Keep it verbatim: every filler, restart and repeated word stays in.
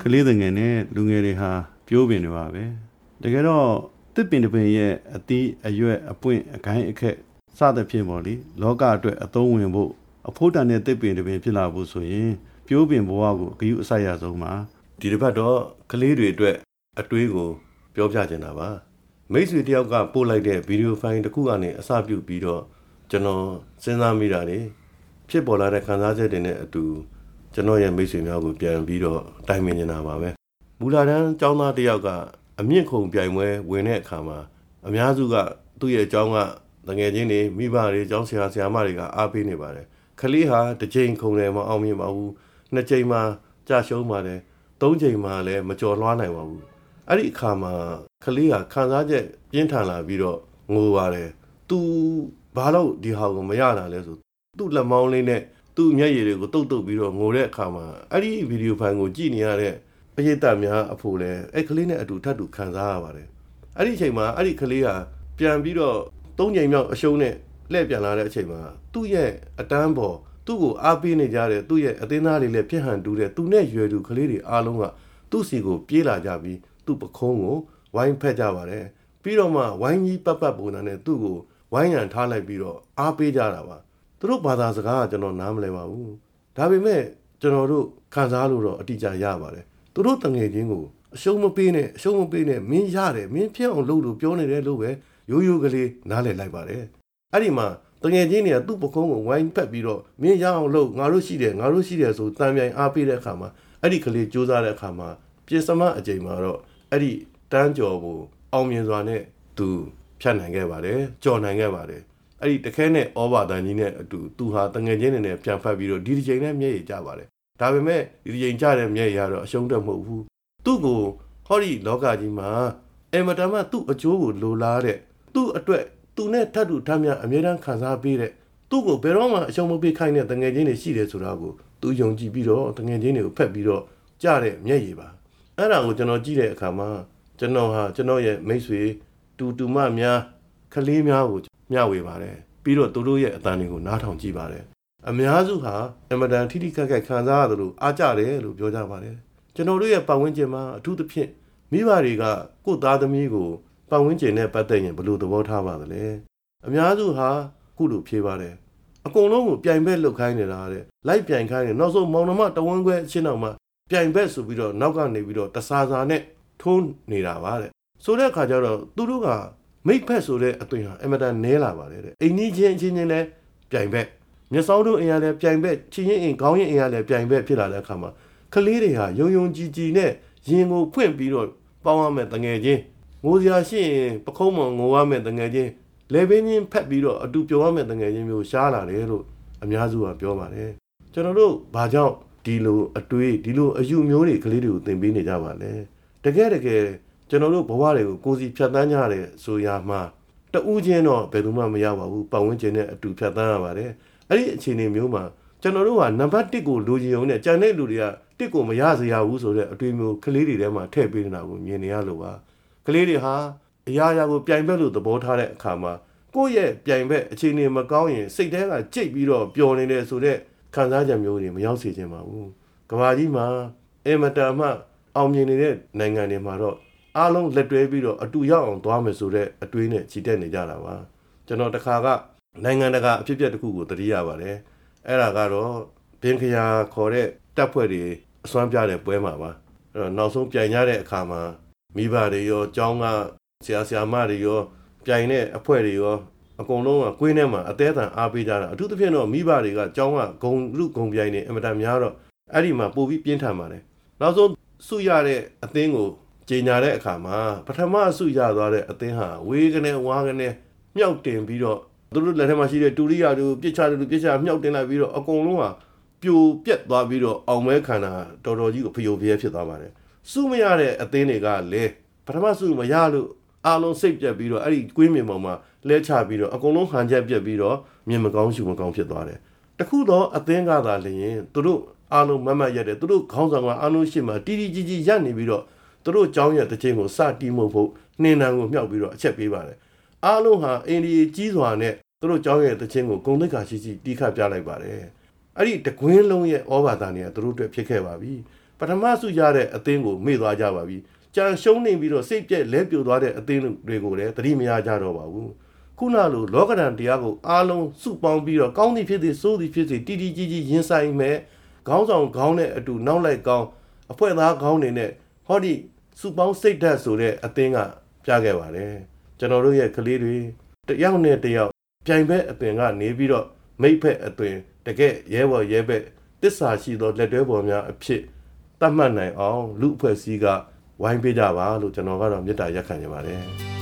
ကလေးငယ်နဲ့လူငယ်တွေဟာပြိုးပင်တွေပါပဲတကယ်တော့တစ်ပင်တစ်ပင်ရဲ့အသီးအရွက်အပွင့်အခိုင်အခက်စသဖြင့်ပေါ့လေလောကအတွက်အသုံးဝင်ဖို့အဖို့တန်တဲ့တစ်ပင်တစ်ပင်ဖြစ်လာဖို့ဆိုရင်ပြိုးပင်ဘဝကိုအယူအဆရဆုံးမှာဒီတစ်ပတ်တော့ကလေးတွေအတွက်အတွေးကိုပြောပြချင်တာပါမိတ်ဆွေတယောက်ကပို့လိုက်တဲ့ဗီဒီယိုဖိုင်တစ်ခုကနေအစပြုပြီးတော့ကျွန်တော်စဉ်းစားမိတာနေဖြစ်ပေါ်လာတဲ့ခံစားချက်တွေနဲ့အတူကျွန်တော်ရဲ့မိတ်ဆွေများကိုပြန်ပြီးတော့တိုင်ပင်နေတာပါပဲမူလာတန်းကျောင်းသားတယောက်ကအမြင့်ခုံပြိုင်ပွဲဝင်တဲ့အခါမှာအများစုကသူ့ရဲ့ကျောင်းကတငယ်ချင်းတွေမိဘတွေကျောင်းဆရာဆရာမတွေကအားပေးနေပါတယ်ခလေးဟာတစ်ချိန်ခုံတယ်မအောင်မြင်ပါဘူးနှစ်ချိန်မှကြာရှုံးပါတယ်သုံးချိန်မှလည်းမကျော်လွှားနိုင်ပါဘူးအဲ့ဒီအခါမှာခလေးကခံစားချက်ပြင်းထန်လာပြီးတော့ငိုပါတယ်သူဘာလို့ဒီဟာကိုမရတာလဲဆိုသူ့လက်မောင်းလေးနဲ့သူ့မျက်ရည်တွေကိုတုတ်တုတ်ပြီးတော့ငိုတဲ့အခါမှာအဲ့ဒီဗီဒီယိုဖိုင်ကိုကြည့်နေရတဲ့ပရိသတ်များအဖို့လဲအဲ့ကလေးနဲ့အတူထပ်တူခံစားရပါတယ်အဲ့ဒီအချိန်မှာအဲ့ဒီကလေးဟာပြန်ပြီးတော့သုံးချိန်မြောက်အရှုံးနဲ့လှည့်ပြန်လာတဲ့အချိန်မှာသူ့ရဲ့အတန်းပေါ်သူ့ကိုအားပေးနေကြတဲ့သူ့ရဲ့အသင်းသားတွေလည်းပြည့်ဟန်တူတဲ့သူနဲ့ရွယ်တူကလေးတွေအားလုံးကသူ့စီကိုပြေးလာကြပြီးသူ့ပခုံးကိုဝိုင်းဖက်ကြပါတယ်ပြီးတော့မှဝိုင်းကြီးပတ်ပတ်ပုံစံနဲ့သူ့ကိုဝိုင်းရန်ထားလိုက်ပြီးတော့အားပေးကြတာပါသူတို့ဘာသာစကားကကျွန်တော်နားမလည်ပါဘူးဒါပေမဲ့ကျွန်တော်တို့ခံစားလို့တော့အတိအကျရပါတယ်သူတို့တငယ်ချင်းကိုအရှုံးမပေးနဲ့အရှုံးမပေးနဲ့မင်းရတယ်မင်းဖြစ်အောင်လုပ်လို့ပြောနေတယ်လို့ပဲရိုးရိုးကလေးနားလည်လိုက်ပါတယ်အဲ့ဒီမှာတငယ်ချင်းတွေကသူ့ပကုံးကိုဝိုင်းဖက်ပြီးတော့မင်းရအောင်လုပ်ငါတို့ရှိတယ်ငါတို့ရှိတယ်ဆိုတန်မြိုင်အားပေးတဲ့အခါမှာအဲ့ဒီကလေးစူးစမ်းတဲ့အခါမှာပြေစမအချိန်မှာတော့အဲ့ဒီတန်းကျော်ကိုအောင်မြင်စွာနဲ့သူဖြတ်နိုင်ခဲ့ပါတယ်ကြော်နိုင်ခဲ့ပါတယ်အဲ့ဒီတခဲနဲ့ဩဘာတန်ကြီးနဲ့အတူသူဟာတငယ်ချင်းတွေနဲ့ပြန်ဖက်ပြီးတော့ဒီဒီချိန်နဲ့မျက်ရည်ကျပါတယ်ဒါပေမဲ့ဒီဒီချိန်ကျတဲ့မျက်ရည်ကတော့အရှုံးတက်မဟုတ်ဘူးသူ့ကိုဟောဒီလောကကြီးမှာအမတမသူ့အကျိုးကိုလိုလားတဲ့သူ့အတွက်သူနဲ့ထပ်တူထမ်းမြအမြဲတမ်းခံစားပေးတဲ့သူ့ကိုဘယ်တော့မှအရှုံးမပေးခိုင်းတဲ့တငယ်ချင်းတွေရှိတယ်ဆိုတာကိုသူယုံကြည်ပြီးတော့တငယ်ချင်းတွေကိုဖက်ပြီးတော့ကြားတဲ့မျက်ရည်ပါအဲ့ဒါကိုကျွန်တော်ကြည့်တဲ့အခါမှာကျွန်တော်ဟာကျွန်တော်ရဲ့မိတ်ဆွေတူတူမများကလေးများကိုမျှဝေပါတယ်ပြီးတော့သူတို့ရဲ့အတန်တွေကိုနားထောင်ကြည့်ပါတယ်အများစုဟာအမတန်ထိထိခက်ခက်ခံစားရတယ်လို့အားကြတယ်လို့ပြောကြပါတယ်ကျွန်တော်တို့ရဲ့ပတ်ဝန်းကျင်မှာအထူးသဖြင့်မိဘတွေကကိုယ့်သားသမီးကိုပတ်ဝန်းကျင်နဲ့ပတ်သက်ရင်ဘယ်လိုသဘောထားပါသလဲအများစုဟာခုလိုဖြေပါတယ်အကုန်လုံးကိုပြိုင်ဘက်လုပ်ခိုင်းနေတာတဲ့လိုက်ပြိုင်ခိုင်းနေနောက်ဆုံးမောင်နှမတဝန်းခွဲအချင်းအောင်မှာပြိုင်ဘက်ဆိုပြီးတော့နောက်ကနေပြီးတော့တစားစားနဲ့ထိုးနေတာပါတဲ့ဆိုတဲ့အခါကျတော့သူတို့ကမိတ်ဖက်ဆိုတဲ့အသွင်ဟာအမတန်နဲလာပါတယ်တဲ့အိမ်ကြီးချင်းချင်းချင်းလည်းပြိုင်ဘက်မျက်စောင်းတို့အင်အားလည်းပြိုင်ဘက်ချင်းချင်းအင်ခေါင်းရင်အင်အားလည်းပြိုင်ဘက်ဖြစ်လာတဲ့အခါမှာကလေးတွေဟာယုံယုံကြည်ကြည်နဲ့ရင်ကိုဖွင့်ပြီးတော့ပေါင်းရမယ်တငယ်ချင်းငိုစရာရှိရင်ပခုံးမငိုရမယ်တငယ်ချင်းလေပင်းချင်းဖက်ပြီးတော့အတူပြောရမယ်တငယ်ချင်းမျိုးရှားလာတယ်လို့အများစုကပြောပါတယ်ကျွန်တော်တို့ဘာကြောင့်ဒီလိုအတွေးဒီလိုအယူမျိုးတွေကလေးတွေကိုသင်ပေးနေကြပါလဲတကယ်တကယ်ကျွန်တော်တို့ဘဝတွေကိုကိုယ်စီဖြတ်သန်းကြရတယ်ဆိုရမှာတဦးချင်းတော့ဘယ်သူမှမရပါဘူးပတ်ဝန်းကျင်နဲ့အတူဖြတ်သန်းရပါတယ်အဲ့ဒီအခြေအနေမျိုးမှာကျွန်တော်တို့ကနံပါတ်တစ်ကိုလိုချင်ုံနဲ့ကြံတဲ့လူတွေကတစ်ကိုမရစေရဘူးဆိုတဲ့အတွေ့မျိုးကလေးတွေထဲမှာထည့်ပေးနေတာကိုမြင်နေရလို့ပါကလေးတွေဟာအရာရာကိုပြိုင်ဘက်လို့သဘောထားတဲ့အခါမှာကိုယ့်ရဲ့ပြိုင်ဘက်အခြေအနေမကောင်းရင်စိတ်ထဲကကြိတ်ပြီးတော့ပျော်နေတယ်ဆိုတဲ့ခံစားချက်မျိုးတွေမရောက်စေချင်ပါဘူးကမ္ဘာကြီးမှာအမတန်မှအောင်မြင်နေတဲ့နိုင်ငံတွေမှာတော့အားလုံးလက်တွဲပြီးတော့အတူရောက်အောင်သွားမယ်ဆိုတဲ့အတွေးနဲ့ချီတက်နေကြတာပါကျွန်တော်တခါကနိုင်ငံတကာအဖြစ်အပျက်တစ်ခုကိုသတိရပါတယ်အဲ့ဒါကတော့ဘင်ခရာခေါ်တဲ့တပ်ဖွဲ့တွေအစွမ်းပြတဲ့ပွဲမှာပါအဲ့တော့နောက်ဆုံးပြိုင်ကြတဲ့အခါမှာမိဘတွေရောကျောင်းကဆရာဆရာမတွေရောပြိုင်တဲ့အဖွဲ့တွေရောအကုန်လုံးကကွင်းထဲမှာအသေးအံအားပေးကြတာအထူးသဖြင့်တော့မိဘတွေကကျောင်းကဂုံလူဂုံပြိုင်နေအမတန်များတော့အဲ့ဒီမှာပို့ပြီးပြင်းထန်ပါတယ်နောက်ဆုံးစုရတဲ့အသင်းကိုကြေညာတဲ့အခါမှာပထမအစုရသွားတဲ့အသင်းဟာဝေးကနေဝါးကနေမြောက်တင်ပြီးတော့သူတို့လက်ထက်မှာရှိတဲ့တူရိယာတို့ပြစ်ချတို့ပြစ်ချမြောက်တင်လိုက်ပြီးတော့အကုန်လုံးဟာပြိုပြက်သွားပြီးတော့အောင်မဲခန္ဓာတော်တော်ကြီးကိုဖျို့ဖျဲဖြစ်သွားပါတယ်စုမရတဲ့အသင်းတွေကလည်းပထမစုမရလို့အားလုံးစိတ်ပြက်ပြီးတော့အဲ့ဒီကွင်းမြင်ပေါ်မှာလဲချပြီးတော့အကုန်လုံးဟန်ချက်ပြက်ပြီးတော့မြင်မကောင်းရှုမကောင်းဖြစ်သွားတယ်တခုတော့အသင်းကသာလျင်သူတို့အားလုံးမမတ်ရက်တယ်သူတို့ခေါင်းဆောင်ကအားလုံးရှိမှတီတီကြီးကြီးရပ်နေပြီးတော့သူတို့เจ้าရဲ့တခြင်းကိုစတီးမှုဖို့နှင်းတန်းကိုမြှောက်ပြီးတော့အချက်ပေးပါတယ်အားလုံးဟာအိန္ဒိယကြီးစွာနဲ့သူတို့เจ้าရဲ့တခြင်းကိုဂုံသိက္ခာရှိရှိတီးခတ်ပြလိုက်ပါတယ်အဲ့ဒီတကွင်းလုံးရဲ့ဩဘာသာနေကသူတို့အတွက်ဖြစ်ခဲ့ပါပြီပထမဆုရတဲ့အသင်းကိုမေ့သွားကြပါပြီကြံရှုံးနေပြီးတော့စိတ်ပြက်လဲပြိုသွားတဲ့အသင်းတွေကိုလည်းသတိမရကြတော့ပါဘူးခုနလိုလောကဓာတ်တရားကိုအားလုံးစုပေါင်းပြီးတော့ကောင်းသည်ဖြစ်စေဆိုးသည်ဖြစ်စေတီတီကြီးကြီးရင်ဆိုင်မဲ့ခေါင်းဆောင်ခေါင်းနဲ့အတူနောက်လိုက်ကောင်းအဖွဲ့သားခေါင်းတွေနဲ့ဟောဒီစုပေါင်းစိတ်ဓာတ်ဆိုတဲ့အသင်းကပြခဲ့ပါတယ်ကျွန်တော်တို့ရဲ့ကလေးတွေတယောက်နဲ့တယောက်ပြိုင်ဘက်အသွင်ကနေပြီးတော့မိတ်ဖက်အသွင်တကယ်ရဲဘော်ရဲဘက်တစ္ဆာရှိသောလက်တွဲပေါ်များအဖြစ်တတ်မှတ်နိုင်အောင်လူအဖွဲ့အစည်းကဝိုင်းပေးကြပါလို့ကျွန်တော်ကတော့မေတ္တာရက်ခံနေပါတယ်